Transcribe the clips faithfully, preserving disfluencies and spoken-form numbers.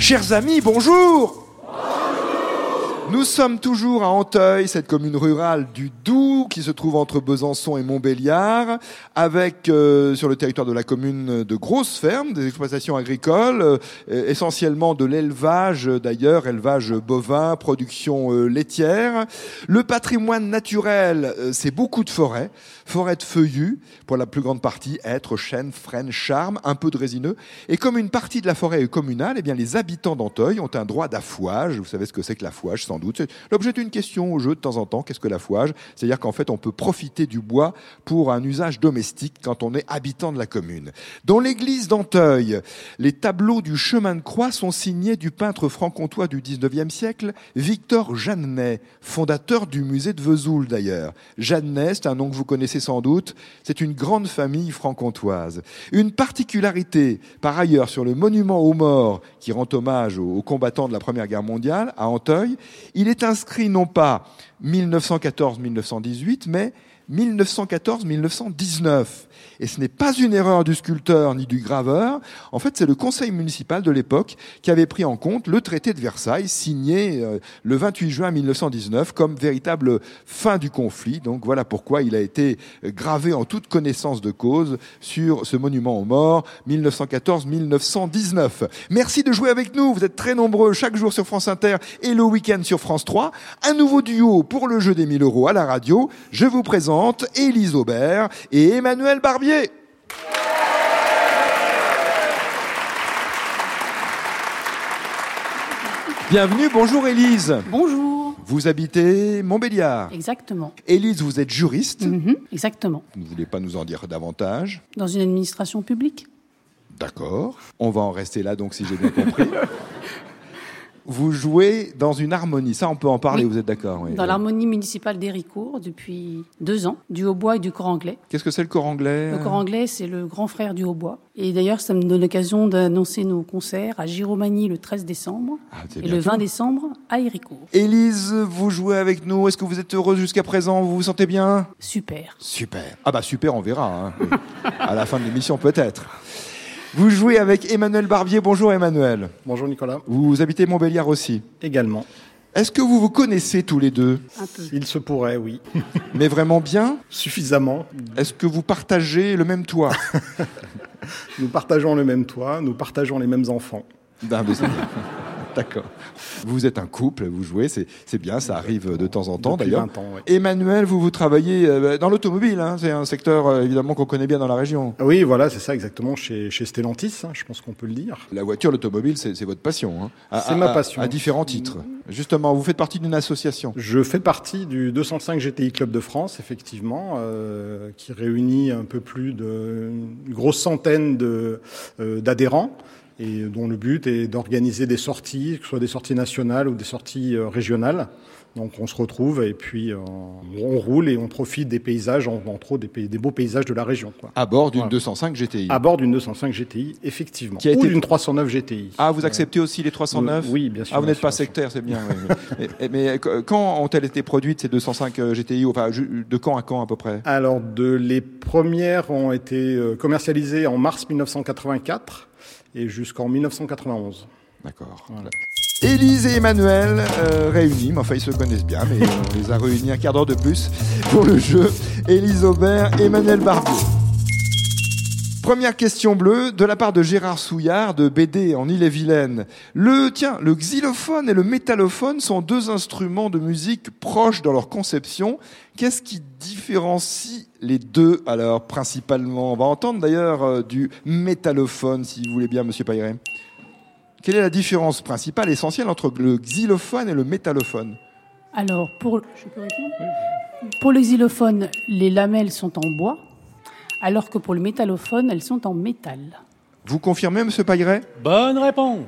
Chers amis, bonjour. Nous sommes toujours à Anteuil, cette commune rurale du Doubs qui se trouve entre Besançon et Montbéliard, avec euh, sur le territoire de la commune de grosses fermes, des exploitations agricoles, euh, essentiellement de l'élevage d'ailleurs, élevage bovin, production euh, laitière. Le patrimoine naturel, euh, c'est beaucoup de forêts, forêts de feuillus, pour la plus grande partie, hêtres, chênes, frênes, charmes, un peu de résineux. Et comme une partie de la forêt est communale, eh bien les habitants d'Anteuil ont un droit d'affouage. Vous savez ce que c'est que l'affouage, sans doute. C'est l'objet d'une question au jeu de temps en temps. Qu'est-ce que l'affouage ? C'est-à-dire qu'en fait, on peut profiter du bois pour un usage domestique quand on est habitant de la commune. Dans l'église d'Anteuil, les tableaux du chemin de croix sont signés du peintre franc-comtois du dix-neuvième siècle, Victor Jeannet, fondateur du musée de Vesoul d'ailleurs. Jeannet, c'est un nom que vous connaissez sans doute, c'est une grande famille franc-comtoise. Une particularité, par ailleurs, sur le monument aux morts qui rend hommage aux combattants de la Première Guerre mondiale, à Anteuil, il est inscrit non pas mille neuf cent quatorze mille neuf cent dix-huit, mais mille neuf cent quatorze mille neuf cent dix-neuf. Et ce n'est pas une erreur du sculpteur ni du graveur. En fait, c'est le conseil municipal de l'époque qui avait pris en compte le traité de Versailles, signé euh, le vingt-huit juin mille neuf cent dix-neuf, comme véritable fin du conflit. Donc voilà pourquoi il a été gravé en toute connaissance de cause sur ce monument aux morts, mille neuf cent quatorze mille neuf cent dix-neuf. Merci de jouer avec nous. Vous êtes très nombreux chaque jour sur France Inter et le week-end sur France trois. Un nouveau duo pour le jeu des mille euros à la radio. Je vous présente Élise Aubert et Emmanuel Barbier. Bienvenue, bonjour Élise. Bonjour. Vous habitez Montbéliard. Exactement. Élise, vous êtes juriste. Mmh, exactement. Vous ne voulez pas nous en dire davantage ? Dans une administration publique. D'accord. On va en rester là donc si j'ai bien compris. Vous jouez dans une harmonie, ça on peut en parler, oui. Vous êtes d'accord ? Oui. Dans l'harmonie municipale d'Héricourt depuis deux ans, du hautbois et du cor anglais. Qu'est-ce que c'est le cor anglais ? Le cor anglais, c'est le grand frère du hautbois. Et d'ailleurs, ça me donne l'occasion d'annoncer nos concerts à Giromagny le treize décembre ah, et le vingt décembre à Héricourt. Élise, vous jouez avec nous, est-ce que vous êtes heureuse jusqu'à présent ? Vous vous sentez bien ? Super. Super. Ah bah super, on verra. Hein. À la fin de l'émission peut-être. Vous jouez avec Emmanuel Barbier. Bonjour Emmanuel. Bonjour Nicolas. Vous habitez Montbéliard aussi ? Également. Est-ce que vous vous connaissez tous les deux ? Un peu. Il se pourrait, oui. Mais vraiment bien ? Suffisamment. Est-ce que vous partagez le même toit ? Nous partageons le même toit, nous partageons les mêmes enfants. Non, mais c'est bien. D'accord. Vous êtes un couple, vous jouez, c'est, c'est bien, ça arrive de temps en temps Depuis d'ailleurs. vingt ans, ouais. Emmanuel, vous, vous travaillez euh, dans l'automobile, hein, c'est un secteur euh, évidemment qu'on connaît bien dans la région. Oui, voilà, c'est ça exactement, chez, chez Stellantis, hein, je pense qu'on peut le dire. La voiture, l'automobile, c'est, c'est votre passion. Hein, à, c'est à, ma passion. À, à différents titres. Justement, vous faites partie d'une association. Je fais partie du deux cent cinq G T I Club de France, effectivement, euh, qui réunit un peu plus d'une grosse centaine de, euh, d'adhérents. Et dont le but est d'organiser des sorties, que ce soit des sorties nationales ou des sorties euh, régionales. Donc on se retrouve et puis euh, on roule et on profite des paysages, entre autres des, pays, des beaux paysages de la région. Quoi. À bord d'une voilà. deux cent cinq G T I. À bord d'une deux cent cinq G T I, effectivement. Qui a ou été... d'une trois cent neuf G T I. Ah, vous acceptez aussi les trois cent neuf ? Oui, bien sûr. Ah, vous n'êtes sûr, pas sectaire, c'est bien. Oui, oui. mais, mais quand ont-elles été produites, ces deux cent cinq G T I ? Enfin, de quand à quand à peu près ? Alors, de, les premières ont été commercialisées en mars mille neuf cent quatre-vingt-quatre. Et jusqu'en mille neuf cent quatre-vingt-onze. D'accord. Voilà. Élise et Emmanuel euh, réunis, mais enfin ils se connaissent bien, mais on les a réunis un quart d'heure de plus pour le jeu. Élise Aubert, Emmanuel Barbier. Première question bleue de la part de Gérard Souillard de B D en Ille-et-Vilaine. Le, tiens, le xylophone et le métallophone sont deux instruments de musique proches dans leur conception. Qu'est-ce qui différencie les deux, alors, principalement ? On va entendre d'ailleurs euh, du métallophone, si vous voulez bien, Monsieur Pailleret. Quelle est la différence principale, essentielle, entre le xylophone et le métallophone ? Alors, pour, je peux répondre ? Pour le xylophone, les lamelles sont en bois, alors que pour le métallophone, elles sont en métal. Vous confirmez, Monsieur Pailleret ? Bonne réponse.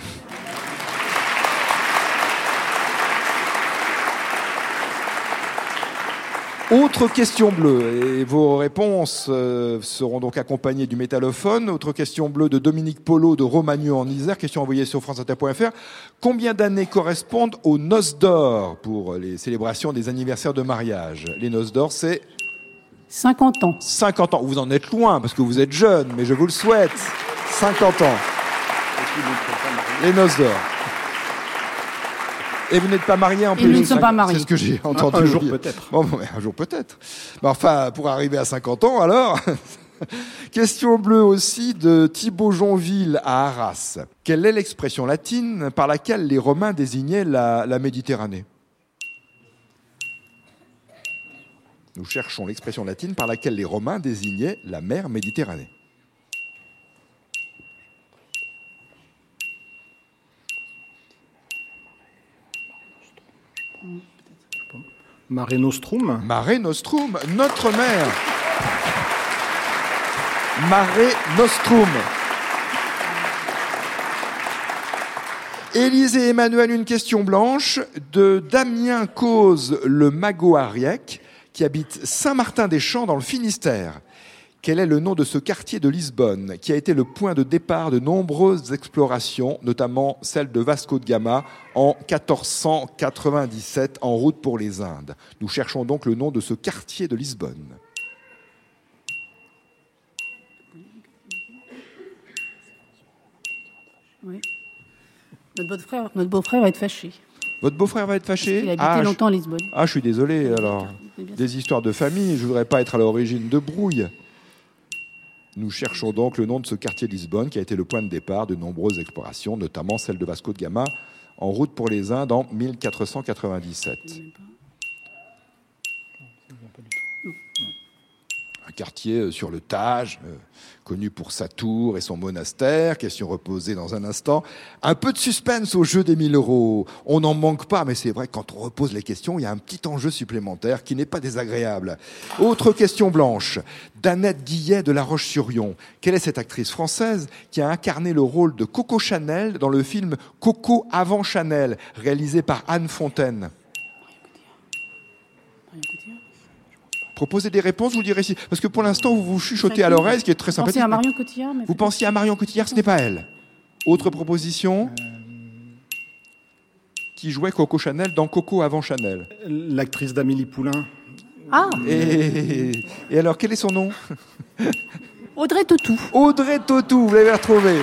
Autre question bleue, et vos réponses euh, seront donc accompagnées du métallophone. Autre question bleue de Dominique Polo de Romagneux en Isère, question envoyée sur france inter point f r. Combien d'années correspondent aux noces d'or pour les célébrations des anniversaires de mariage ? Les noces d'or, c'est cinquante ans. cinquante ans. Vous en êtes loin, parce que vous êtes jeune, mais je vous le souhaite. cinquante ans. Les noces d'or. Et vous n'êtes pas mariés en plus. Et nous ne sommes pas mariés. C'est ce que j'ai entendu. Un, un jour peut-être. Bon, bon, un jour peut-être. Mais enfin, pour arriver à cinquante ans, alors. Question bleue aussi de Thibaut Jonville à Arras. Quelle est l'expression latine par laquelle les Romains désignaient la, la Méditerranée ? Nous cherchons l'expression latine par laquelle les Romains désignaient la mer Méditerranée. Mare Nostrum. Mare Nostrum, notre mer. Mare Nostrum. Élise et Emmanuel, une question blanche de Damien Cause, le Mago-Ariec, qui habite Saint-Martin-des-Champs dans le Finistère. Quel est le nom de ce quartier de Lisbonne qui a été le point de départ de nombreuses explorations, notamment celle de Vasco de Gama en quatorze cent quatre-vingt-dix-sept en route pour les Indes. Nous cherchons donc le nom de ce quartier de Lisbonne. Oui. Notre beau-frère, notre beau-frère va être fâché. Votre beau-frère va être fâché ? Il a habité ah, longtemps à je... Lisbonne. Ah, je suis désolé, alors. Des histoires de famille, je ne voudrais pas être à l'origine de brouille. Nous cherchons donc le nom de ce quartier de Lisbonne qui a été le point de départ de nombreuses explorations, notamment celle de Vasco de Gama, en route pour les Indes en mille quatre cent quatre-vingt-dix-sept. Un quartier sur le Tage, euh, connu pour sa tour et son monastère. Question reposée dans un instant. Un peu de suspense au jeu des mille euros. On n'en manque pas, mais c'est vrai que quand on repose les questions, il y a un petit enjeu supplémentaire qui n'est pas désagréable. Autre question blanche. d'Annette Guillet de La Roche-sur-Yon. Quelle est cette actrice française qui a incarné le rôle de Coco Chanel dans le film Coco avant Chanel, réalisé par Anne Fontaine? Proposez des réponses, vous direz si. Parce que pour l'instant, vous vous chuchotez à l'oreille, ce qui est très sympathique. Vous pensiez à Marion Cotillard, mais vous pensiez à Marion Cotillard, ce n'est pas elle. Autre proposition euh... qui jouait Coco Chanel dans Coco avant Chanel. L'actrice d'Amélie Poulain. Ah Et, et alors, quel est son nom? Audrey Tautou. Audrey Tautou, vous l'avez retrouvé.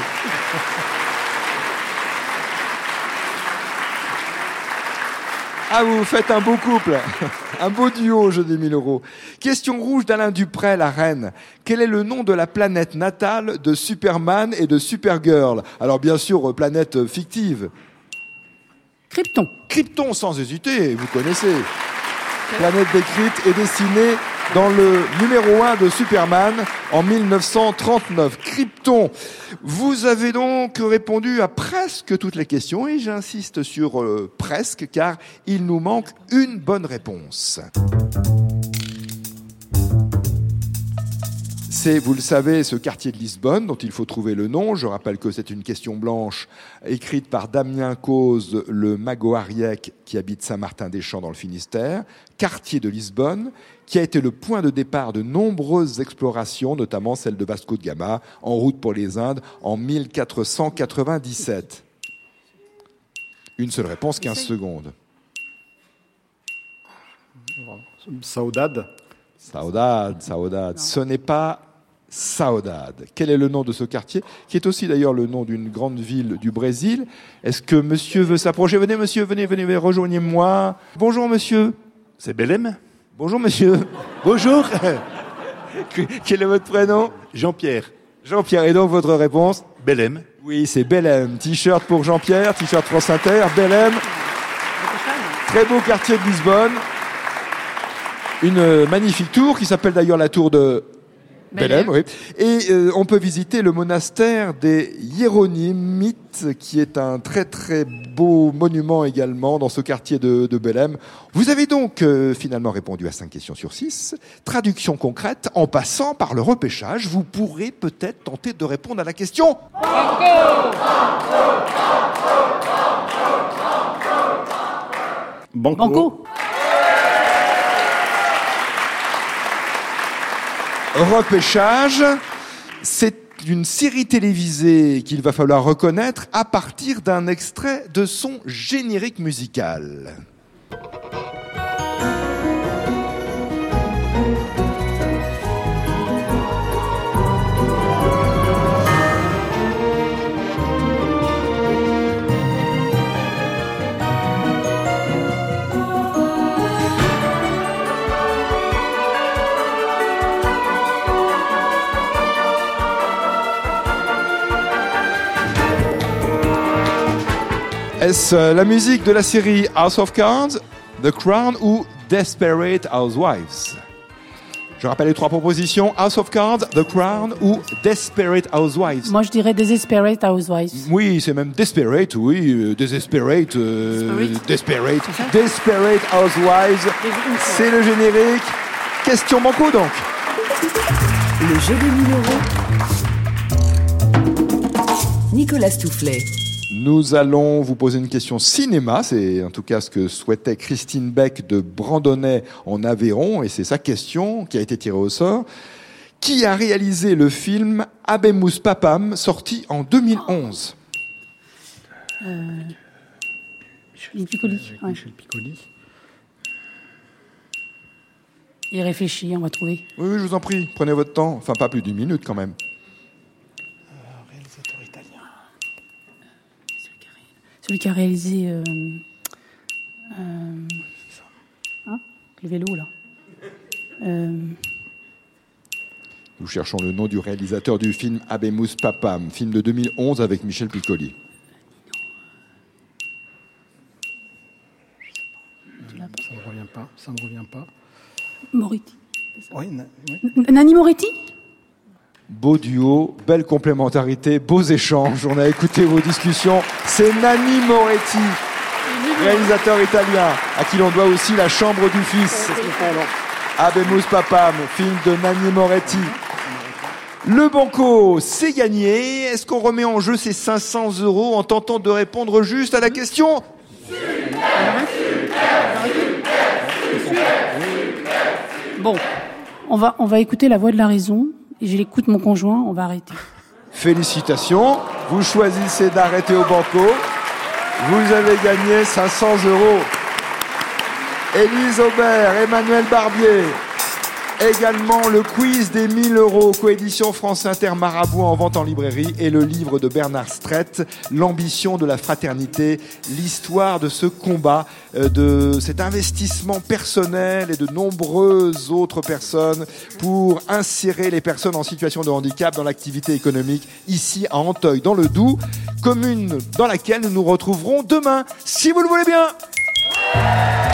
Ah, vous faites un beau couple, un beau duo au jeu des mille euros. Question rouge d'Alain Dupré, la reine. Quel est le nom de la planète natale de Superman et de Supergirl? Alors bien sûr, planète fictive. Krypton. Krypton, sans hésiter, vous connaissez. Planète décrite et dessinée dans le numéro un de Superman en mille neuf cent trente-neuf. Krypton. Vous avez donc répondu à presque toutes les questions et j'insiste sur euh, presque car il nous manque une bonne réponse. C'est, vous le savez, ce quartier de Lisbonne dont il faut trouver le nom. Je rappelle que c'est une question blanche écrite par Damien Cause, le Mago-Ariec, qui habite Saint-Martin-des-Champs dans le Finistère. Quartier de Lisbonne, qui a été le point de départ de nombreuses explorations, notamment celle de Vasco de Gama, en route pour les Indes en mille quatre cent quatre-vingt-dix-sept. Une seule réponse, quinze secondes. Saudade. Saudade, Saudade. Ce n'est pas Saudade. Quel est le nom de ce quartier, qui est aussi d'ailleurs le nom d'une grande ville du Brésil? Est-ce que monsieur veut s'approcher? Venez, monsieur, venez, venez, venez, rejoignez-moi. Bonjour, monsieur. C'est Belém? Bonjour, monsieur. Bonjour. Quel est votre prénom? Jean-Pierre. Jean-Pierre. Et donc, votre réponse? Belém. Oui, c'est Belém. T-shirt pour Jean-Pierre, t-shirt France Inter, Belém. Très beau quartier de Lisbonne. Une magnifique tour qui s'appelle d'ailleurs la tour de Belém, oui. Et euh, on peut visiter le monastère des Hiéronymites, qui est un très très beau monument également dans ce quartier de, de Belém. Vous avez donc euh, finalement répondu à cinq questions sur six. Traduction concrète, en passant par le repêchage, vous pourrez peut-être tenter de répondre à la question. Banco. Banco. Repêchage, c'est une série télévisée qu'il va falloir reconnaître à partir d'un extrait de son générique musical. Est-ce euh, la musique de la série House of Cards, The Crown ou Desperate Housewives? Je rappelle les trois propositions: House of Cards, The Crown ou Desperate Housewives. Moi, je dirais Desperate Housewives. Oui, c'est même Desperate, oui, euh, Desperate, euh, Desperate, C'est ça Desperate Housewives. C'est le générique. Question banco donc. Le jeu des mille euros. Nicolas Stoufflet. Nous allons vous poser une question cinéma, c'est en tout cas ce que souhaitait Christine Beck de Brandonnet en Aveyron, et c'est sa question qui a été tirée au sort. Qui a réalisé le film Habemus Papam, sorti en deux mille onze? Euh... Michel Piccoli. Ouais. Michel Piccoli. Il réfléchit, on va trouver. Oui, oui, je vous en prie, prenez votre temps, enfin pas plus d'une minute quand même. Réalisateur italien. Celui qui a réalisé... Euh... Euh... Hein le vélo, là. Euh... Nous cherchons le nom du réalisateur du film Habemus Papam, film de deux mille onze avec Michel Piccoli. Ça ne me revient pas, ça me revient pas. Moretti. Oui, na- oui. Nanni Moretti? Beau duo, belle complémentarité, beaux échanges. On a écouté vos discussions. C'est Nanni Moretti, réalisateur italien, à qui l'on doit aussi La Chambre du Fils. Habemus Papam, film de Nanni Moretti. Le banco, c'est gagné. Est-ce qu'on remet en jeu ces cinq cents euros en tentant de répondre juste à la question? Bon, on va, on va écouter la voix de la raison. Et je l'écoute mon conjoint, on va arrêter. Félicitations, vous choisissez d'arrêter au banco. Vous avez gagné cinq cents euros. Élise Aubert, Emmanuel Barbier. Également le quiz des mille euros, coédition France Inter Marabout en vente en librairie, et le livre de Bernard Strett, L'ambition de la fraternité, l'histoire de ce combat, euh, de cet investissement personnel et de nombreuses autres personnes pour insérer les personnes en situation de handicap dans l'activité économique ici à Anteuil, dans le Doubs, commune dans laquelle nous nous retrouverons demain, si vous le voulez bien.